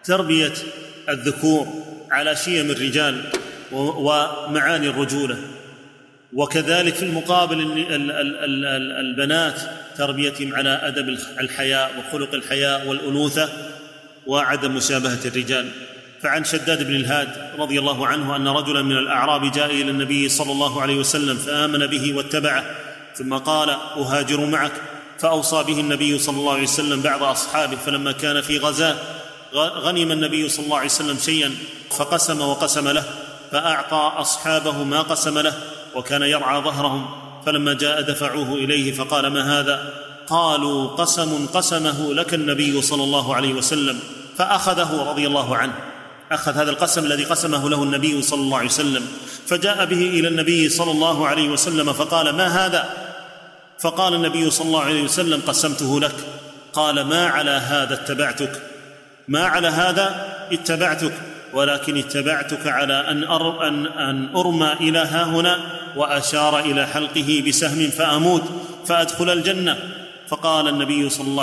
تربية الذكور على شيم الرجال ومعاني الرجولة، وكذلك في المقابل البنات تربيتهم على أدب الحياء وخلق الحياء والأنوثة وعدم مشابهة الرجال. فعن شداد بن الهاد رضي الله عنه أن رجلا من الأعراب جاء إلى النبي صلى الله عليه وسلم فآمن به واتبعه، ثم قال: أهاجر معك. فأوصى به النبي صلى الله عليه وسلم بعض أصحابه، فلما كان في غزاة غنم النبي صلى الله عليه وسلم شيئا فقسم وقسم له، فأعطى أصحابه ما قسم له وكان يرعى ظهرهم، فلما جاء دفعوه إليه فقال: ما هذا؟ قالوا: قسم قسمه لك النبي صلى الله عليه وسلم. فأخذه رضي الله عنه، أخذ هذا القسم الذي قسمه له النبي صلى الله عليه وسلم، فجاء به إلى النبي صلى الله عليه وسلم فقال: ما هذا؟ فقال النبي صلى الله عليه وسلم: قسمته لك. قال: ما على هذا اتبعتك، ما على هذا اتبعتك، ولكن اتبعتك على أن أرمى إلى هاهنا، وأشار إلى حلقه بسهم فأموت فأدخل الجنة. فقال النبي صلى الله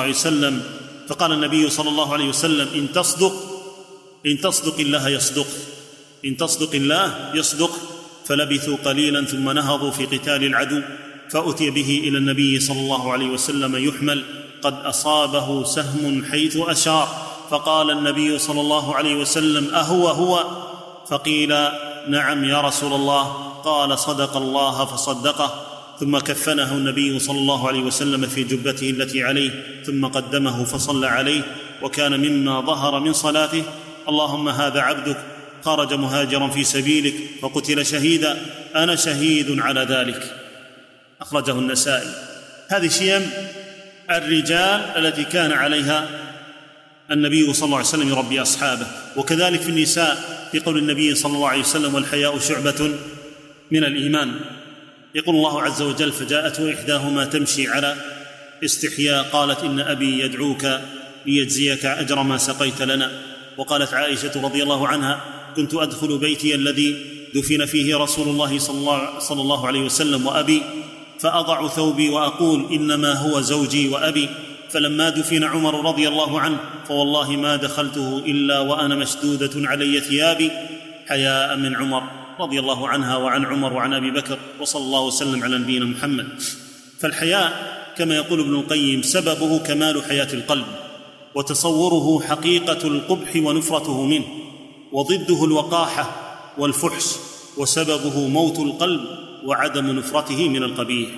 عليه وسلم: إن تصدق الله يصدق، إن تصدق الله يصدق. فلبثوا قليلا ثم نهضوا في قتال العدو، فأتي به إلى النبي صلى الله عليه وسلم يحمل، قد أصابه سهم حيث أشار. فقال النبي صلى الله عليه وسلم: أهو هو؟ فقيل: نعم يا رسول الله. قال: صدق الله فصدقه. ثم كفنه النبي صلى الله عليه وسلم في جبته التي عليه، ثم قدمه فصلى عليه، وكان مما ظهر من صلاته: اللهم هذا عبدك خرج مهاجرا في سبيلك فقتل شهيدا، أنا شهيد على ذلك. أخرجه النسائي. هذه شيم الرجال التي كان عليها النبي صلى الله عليه وسلم يربي أصحابه. وكذلك في النساء في قول النبي صلى الله عليه وسلم: والحياء شعبة من الإيمان. يقول الله عز وجل: فجاءته إحداهما تمشي على استحياء قالت: إن أبي يدعوك ليجزيك أجر ما سقيت لنا. وقالت عائشة رضي الله عنها: كنت أدخل بيتي الذي دفن فيه رسول الله صلى الله عليه وسلم وأبي، فأضع ثوبي وأقول: إنما هو زوجي وأبي. فلما دفن عمر رضي الله عنه فوالله ما دخلته إلا وأنا مشدودة علي ثيابي، حياء من عمر رضي الله عنها وعن عمر وعن أبي بكر، وصلى الله وسلم على نبينا محمد. فالحياء كما يقول ابن القيم سببه كمال حياة القلب، وتصوره حقيقة القبح ونفرته منه، وضده الوقاحة والفحش، وسببه موت القلب وعدم نفرته من القبيح.